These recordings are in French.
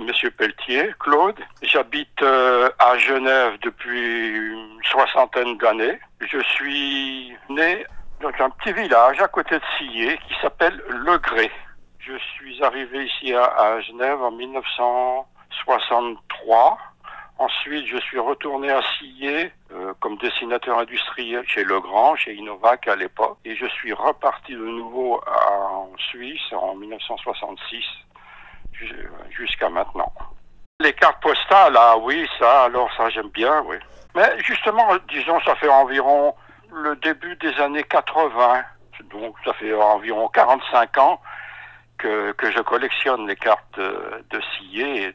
Monsieur Pelletier, Claude. J'habite à Genève depuis une soixantaine d'années. Je suis né dans un petit village à côté de Sillé qui s'appelle Le Grès. Je suis arrivé ici à Genève en 1963. Ensuite, je suis retourné à Sillé comme dessinateur industriel chez Legrand, chez Innovac à l'époque. Et je suis reparti de nouveau en Suisse en 1966 jusqu'à maintenant. Les cartes postales, ah oui, ça j'aime bien, oui. Mais justement, disons, ça fait environ le début des années 80, donc ça fait environ 45 ans que je collectionne les cartes de Sillé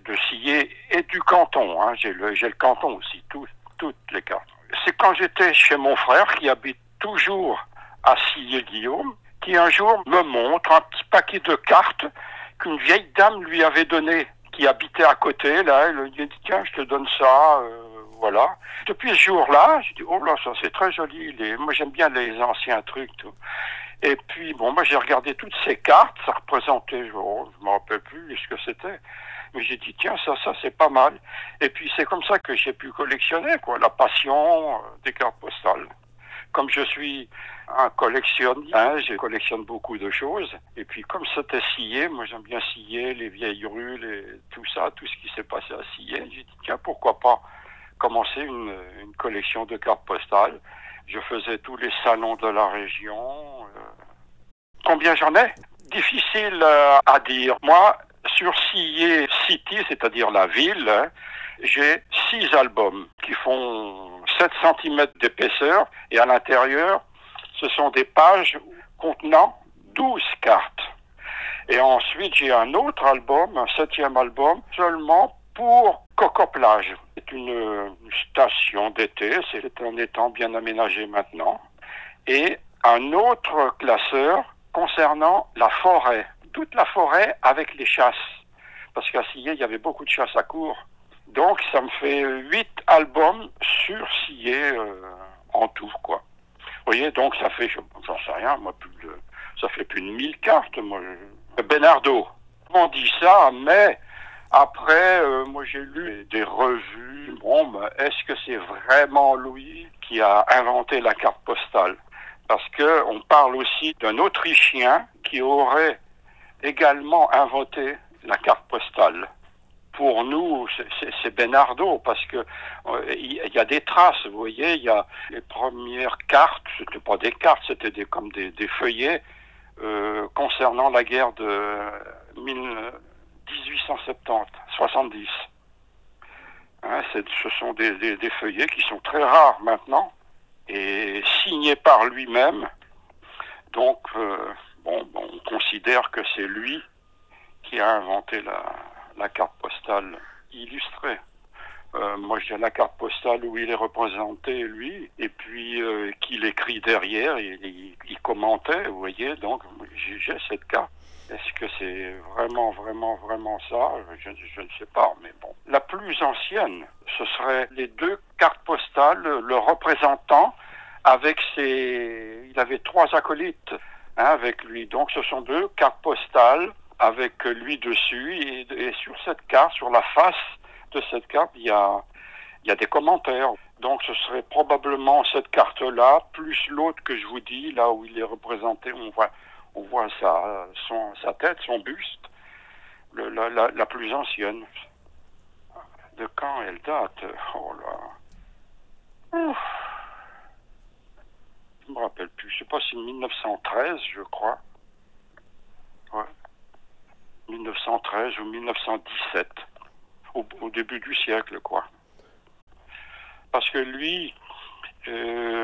et du canton. Hein. J'ai le canton aussi, toutes les cartes. C'est quand j'étais chez mon frère qui habite toujours à Sillé-Guillaume, qui un jour me montre un petit paquet de cartes qu'une vieille dame lui avait donné, qui habitait à côté. Là, elle lui a dit tiens, je te donne ça, voilà. Depuis ce jour-là, j'ai dit oh là, ça c'est très joli. Moi j'aime bien les anciens trucs, tout. Et puis, bon, j'ai regardé toutes ces cartes, ça représentait, je me rappelle plus ce que c'était, mais j'ai dit, tiens, ça, c'est pas mal. Et puis, c'est comme ça que j'ai pu collectionner, quoi, la passion des cartes postales. Comme je suis un collectionneur, hein, je collectionne beaucoup de choses. Et puis, comme c'était Sillé, moi, j'aime bien Sillé, les vieilles rues, tout ça, tout ce qui s'est passé à Sillé. J'ai dit, tiens, pourquoi pas commencer une collection de cartes postales. Je faisais tous les salons de la région. Combien j'en ai? Difficile à dire. Moi, sur Sillé City, c'est-à-dire la ville, hein, j'ai 6 albums qui font 7 cm d'épaisseur et à l'intérieur, ce sont des pages contenant 12 cartes. Et ensuite, j'ai un autre album, un 7e album, seulement pour Coco-Plage. C'est une station d'été, c'est un étang bien aménagé maintenant. Et un autre classeur concernant la forêt. Toute la forêt avec les chasses. Parce qu'à Sillé, il y avait beaucoup de chasses à court. Donc, ça me fait 8 albums sur Sillé en tout, quoi. Vous voyez, donc ça fait, j'en sais rien, moi, ça fait plus de 1000 cartes, moi. Benardo, on dit ça, mais après, moi j'ai lu des revues. Bon, est-ce que c'est vraiment lui qui a inventé la carte postale? Parce que on parle aussi d'un Autrichien qui aurait également inventé la carte postale. Pour nous, c'est Benardo, parce que il y a des traces, vous voyez, il y a les premières cartes, c'était pas des cartes, c'était comme des feuillets concernant la guerre de 1870. Hein, ce sont des feuillets qui sont très rares maintenant et signés par lui-même. Donc, on considère que c'est lui qui a inventé la carte postale illustrée. Moi, j'ai la carte postale où il est représenté, lui, et puis qu'il écrit derrière, il commentait, vous voyez, donc j'ai cette carte. Est-ce que c'est vraiment ça? Je ne sais pas, mais bon. La plus ancienne, ce serait les 2 cartes postales, le représentant avec il avait 3 acolytes avec lui. Donc ce sont 2 cartes postales avec lui dessus, et sur cette carte, sur la face de cette carte, il y a des commentaires. Donc ce serait probablement cette carte-là, plus l'autre que je vous dis, là où il est représenté, on voit sa tête, son buste, la plus ancienne. De quand elle date? Oh là. Ouf. Je me rappelle plus. Je sais pas si 1913, je crois. Ouais. 1913 ou 1917. Au début du siècle, quoi. Parce que lui, il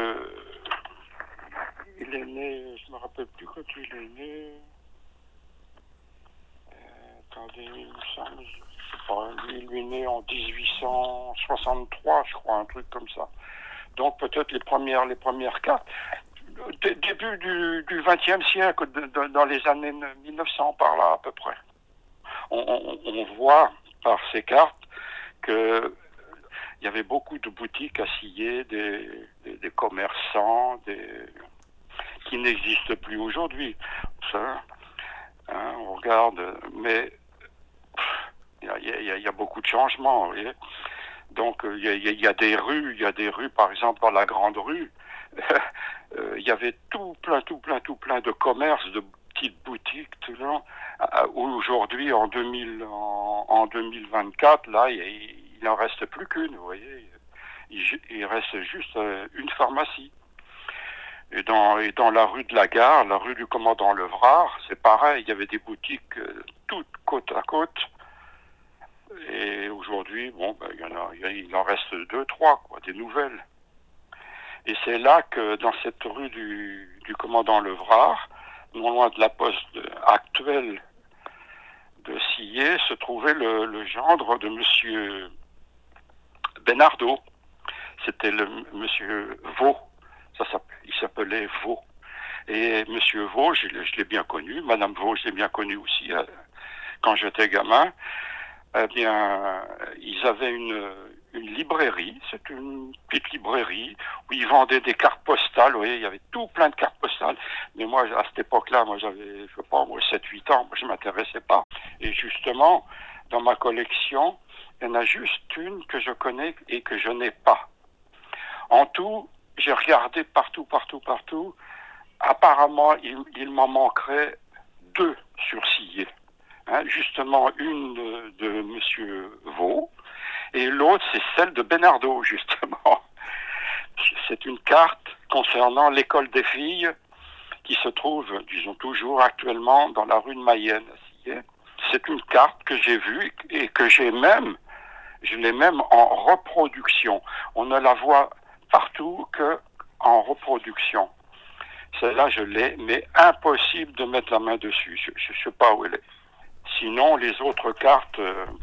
est né, je me rappelle plus quand il est né. Attendez, il me semble, je sais pas, lui est né en 1863, je crois, un truc comme ça. Donc peut-être les premières cartes. Début du XXe siècle, dans les années 1900, par là à peu près. On voit par ces cartes que il y avait beaucoup de boutiques à Sillé, des commerçants, qui n'existent plus aujourd'hui. Ça, hein, on regarde, mais il il y a beaucoup de changements, vous voyez. Donc il y a des rues, par exemple dans la grande rue, il y avait tout plein de commerces, de petites boutiques, tout là. Aujourd'hui, en 2024, là, il n'en reste plus qu'une, vous voyez. Il reste juste une pharmacie. Et dans la rue de la Gare, la rue du commandant Levrard, c'est pareil, il y avait des boutiques toutes côte à côte. Et aujourd'hui, bon, ben, il en reste deux, trois, quoi, des nouvelles. Et c'est là que, dans cette rue du commandant Levrard, non loin de la poste actuelle de Sillé, se trouvait le gendre de monsieur Benardo. C'était le monsieur Vaux. Il s'appelait Vaux. Et monsieur Vaux, je l'ai bien connu. Madame Vaux, je l'ai bien connue aussi quand j'étais gamin. Eh bien, ils avaient une librairie, c'est une petite librairie où ils vendaient des cartes postales, vous voyez, il y avait tout plein de cartes postales. Mais moi, à cette époque-là, moi j'avais, je sais pas, moi 7-8 ans, moi je m'intéressais pas. Et justement, dans ma collection, il y en a juste une que je connais et que je n'ai pas. En tout, j'ai regardé partout. Apparemment, il m'en manquerait 2 sur Sillé. Justement, une de monsieur Vaux, et l'autre, c'est celle de Benardo, justement. C'est une carte concernant l'école des filles qui se trouve, disons toujours actuellement, dans la rue de Mayenne. C'est une carte que j'ai vue et que je l'ai même en reproduction. On ne la voit partout que en reproduction. Celle-là, je l'ai, mais impossible de mettre la main dessus. Je ne sais pas où elle est. Sinon, les autres cartes,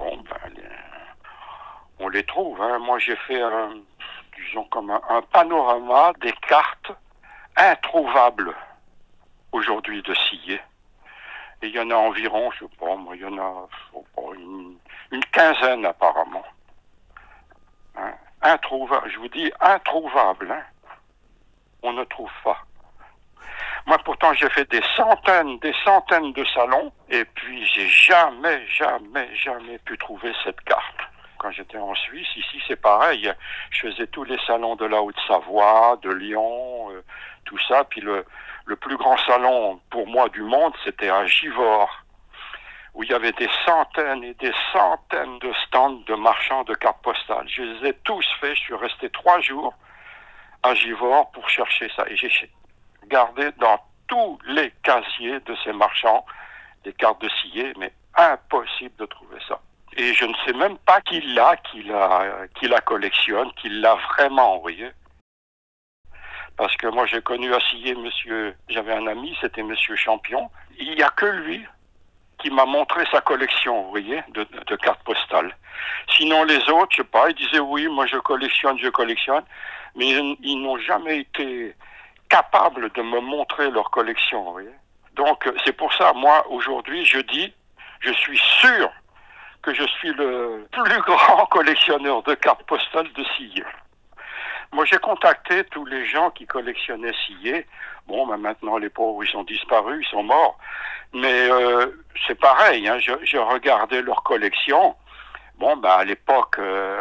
on les trouve. Moi, j'ai fait, disons, comme un panorama des cartes introuvables aujourd'hui de Sillé. Et il y en a environ, je sais pas, moi, il y en a une quinzaine apparemment. Introuvable, je vous dis introuvable. On ne trouve pas. Moi, pourtant, j'ai fait des centaines de salons, et puis j'ai jamais pu trouver cette carte. Quand j'étais en Suisse, ici, c'est pareil. Je faisais tous les salons de la Haute-Savoie, de Lyon, tout ça. Puis le plus grand salon, pour moi, du monde, c'était à Givors, où il y avait des centaines et des centaines de stands de marchands de cartes postales. Je les ai tous faits. Je suis resté 3 jours à Givors pour chercher ça. Et j'ai gardé dans tous les casiers de ces marchands des cartes de Sillé, mais impossible de trouver ça. Et je ne sais même pas qui la collectionne, qui l'a vraiment, vous voyez. Parce que moi j'ai connu à Sillé j'avais un ami, c'était monsieur Champion. Il n'y a que lui qui m'a montré sa collection, vous voyez, de cartes postales. Sinon les autres, je sais pas, ils disaient oui, moi je collectionne, mais ils n'ont jamais été capables de me montrer leur collection, vous voyez. Donc c'est pour ça, moi aujourd'hui, je suis sûr que je suis le plus grand collectionneur de cartes postales de Sillé. Moi j'ai contacté tous les gens qui collectionnaient Sillé. Bon, ben maintenant les pauvres ils sont disparus, ils sont morts. Mais c'est pareil, je regardais leur collection. Bon, ben à l'époque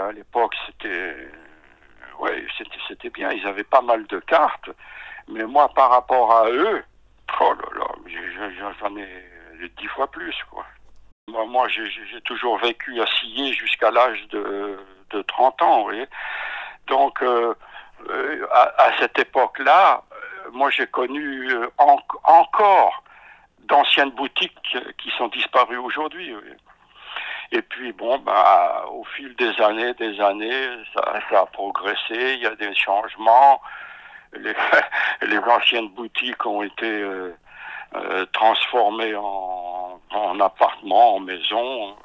c'était bien, ils avaient pas mal de cartes. Mais moi, par rapport à eux, oh là là, j'en ai 10 fois plus, quoi. Moi j'ai toujours vécu à Sillé jusqu'à l'âge de 30 ans, vous voyez. Donc, à cette époque-là, moi j'ai connu encore d'anciennes boutiques qui sont disparues aujourd'hui, vous voyez. Et puis bon, bah, au fil des années, ça a progressé, il y a des changements. Les anciennes boutiques ont été transformées en appartements, en maisons.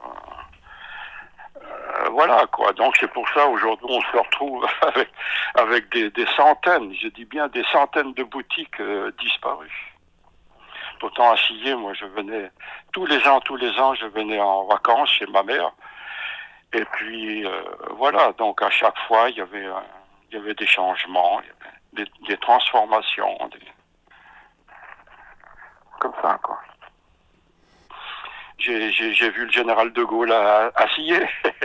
Voilà quoi. Donc c'est pour ça aujourd'hui on se retrouve avec des centaines, je dis bien des centaines de boutiques disparues. Pourtant à Sillé, moi je venais tous les ans, je venais en vacances chez ma mère. Et puis voilà, donc à chaque fois il y avait des changements, il y avait des transformations, comme ça quoi. J'ai vu le général de Gaulle à Sillé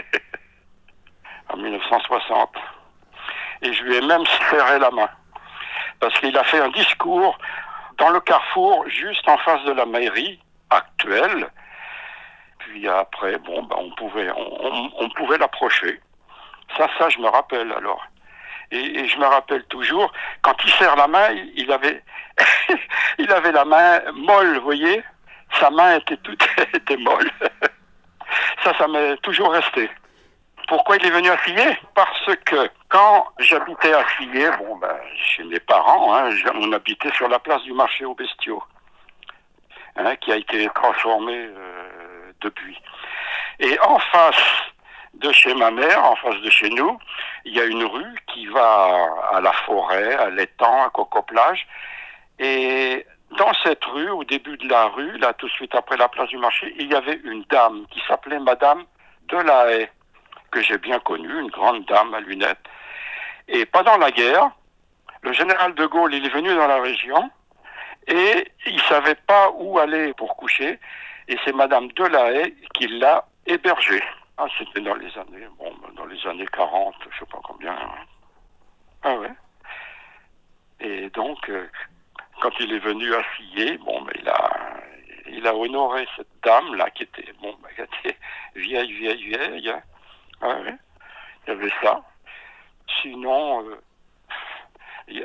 en 1960. Et je lui ai même serré la main. Parce qu'il a fait un discours dans le carrefour, juste en face de la mairie actuelle. Puis après, on pouvait l'approcher. Ça, je me rappelle alors. Et je me rappelle toujours, quand il serre la main, il avait, il avait la main molle, vous voyez. Sa main était molle. Ça m'est toujours resté. Pourquoi il est venu à Sillé? Parce que quand j'habitais à Sillé, chez mes parents, on habitait sur la place du marché aux bestiaux, qui a été transformée depuis. Et en face de chez ma mère, en face de chez nous, il y a une rue qui va à la forêt, à l'étang, à Coco-Plage. Et dans cette rue, au début de la rue, là tout de suite après la place du marché, il y avait une dame qui s'appelait Madame Delahaye, que j'ai bien connue, une grande dame à lunettes. Et pendant la guerre, le général de Gaulle, il est venu dans la région et il savait pas où aller pour coucher. Et c'est Madame Delahaye qui l'a hébergé. C'était dans les années 40, je sais pas combien. Ah ouais. Et donc, quand il est venu à Sillé, il a honoré cette dame-là qui était vieille. Hein. Ah ouais. Il y avait ça. Sinon, il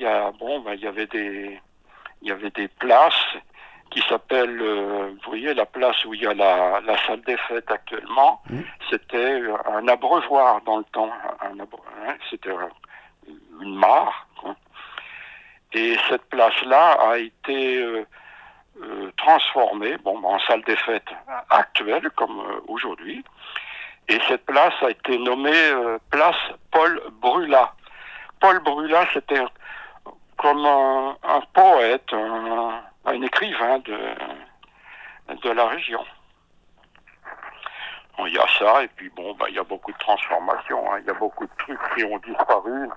y avait des places qui s'appellent, vous voyez, la place où il y a la salle des fêtes actuellement, c'était un abreuvoir dans le temps. C'était une mare. Quoi. Et cette place-là a été transformée en salle des fêtes actuelle, comme aujourd'hui. Et cette place a été nommée place Paul Brûlat. Paul Brûlat, c'était comme un poète, un écrivain de la région. Bon, il y a ça, et puis il y a beaucoup de transformations, hein. Il y a beaucoup de trucs qui ont disparu.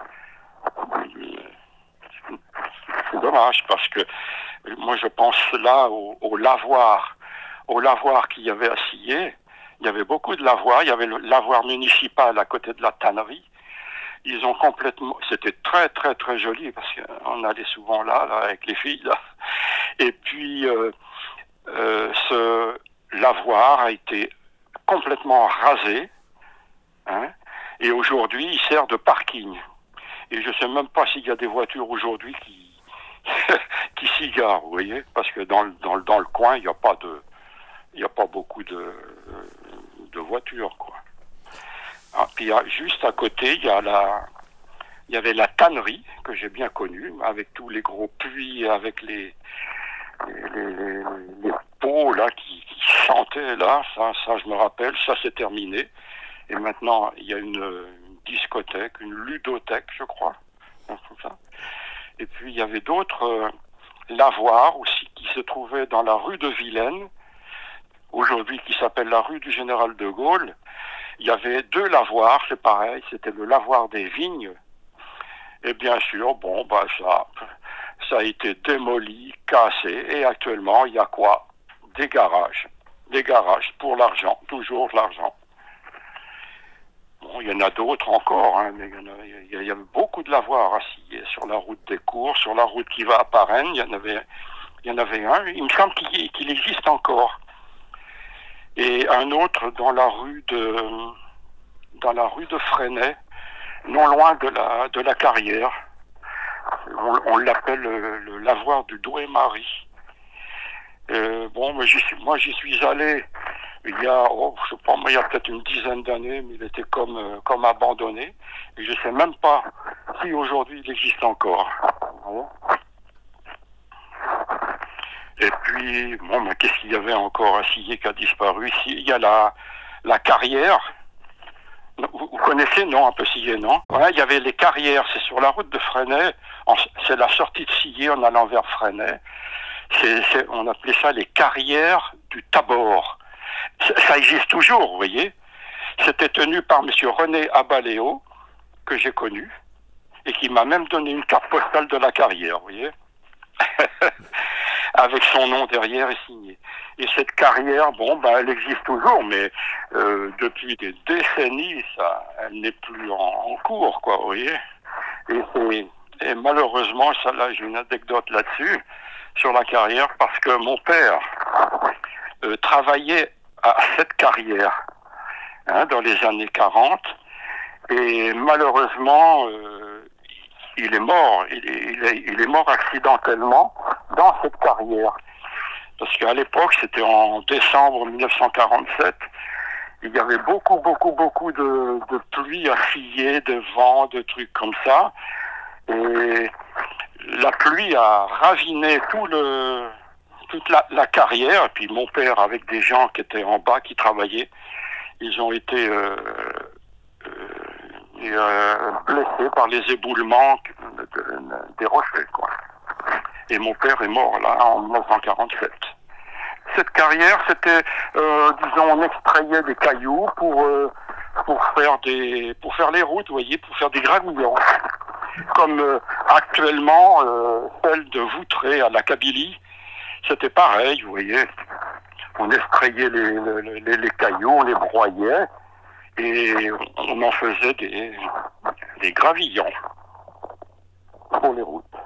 C'est dommage, parce que moi je pense là au lavoir qu'il y avait à Sillé. Il y avait beaucoup de lavoirs, il y avait le lavoir municipal à côté de la tannerie. Ils ont complètement... C'était très, très, très joli, parce qu'on allait souvent là avec les filles. Là. Et puis, ce lavoir a été complètement rasé. Hein, et aujourd'hui, il sert de parking. Et je ne sais même pas s'il y a des voitures aujourd'hui qui s'y garent, vous voyez. Parce que dans le coin, il n'y a pas beaucoup de voitures, quoi. Puis juste à côté, il y avait la tannerie que j'ai bien connue, avec tous les gros puits, avec les pots là qui sentaient là. Ça, je me rappelle. Ça, c'est terminé. Et maintenant, il y a une discothèque, une ludothèque, je crois, comme ça. Et puis il y avait d'autres lavoirs aussi qui se trouvaient dans la rue de Vilaine, aujourd'hui qui s'appelle la rue du Général de Gaulle. Il y avait deux lavoirs, c'est pareil, c'était le lavoir des vignes. Et bien sûr, ça a été démoli, cassé, et actuellement, il y a quoi? Des garages pour l'argent, toujours de l'argent. Bon, il y en a d'autres encore, hein, mais il y avait beaucoup de lavoirs à Sillé, sur la route des Cours, sur la route qui va à Parennes, il y en avait un, il me semble qu'il existe encore. Et un autre dans la rue de Fresnay, non loin de la Carrière. On l'appelle le lavoir du Douai-Marie. Moi j'y suis allé il y a, il y a peut-être une dizaine d'années, mais il était comme abandonné. Et je ne sais même pas si aujourd'hui il existe encore. Et puis, qu'est-ce qu'il y avait encore à Sillé qui a disparu? Ici, il y a la Carrière. Vous connaissez, non, un peu Sillé, non? Ouais, il y avait les Carrières, c'est sur la route de Fresnay. C'est la sortie de Sillé en allant vers Fresnay. On appelait ça les Carrières du Tabor. Ça existe toujours, vous voyez. C'était tenu par M. René Abaléo, que j'ai connu, et qui m'a même donné une carte postale de la Carrière, vous voyez. avec son nom derrière et signé. Et cette carrière, bon, bah, elle existe toujours, mais depuis des décennies, ça, elle n'est plus en cours, quoi, vous voyez. Et malheureusement, ça, là, j'ai une anecdote là-dessus, sur la carrière, parce que mon père travaillait à cette carrière dans les années 40, et malheureusement, il est mort. Il est mort accidentellement dans cette carrière. Parce qu'à l'époque, c'était en décembre 1947, il y avait beaucoup de pluie à scier, de vent, de trucs comme ça. Et la pluie a raviné toute la carrière. Et puis mon père, avec des gens qui étaient en bas, qui travaillaient, ils ont été blessés par les éboulements des rochers, quoi. Et mon père est mort là en 1947. Cette carrière, c'était, disons, on extrayait des cailloux pour faire les routes, vous voyez, pour faire des gravillons. Comme actuellement, celle de Voutré à la Kabylie, c'était pareil, vous voyez. On extrayait les cailloux, on les broyait et on en faisait des gravillons pour les routes.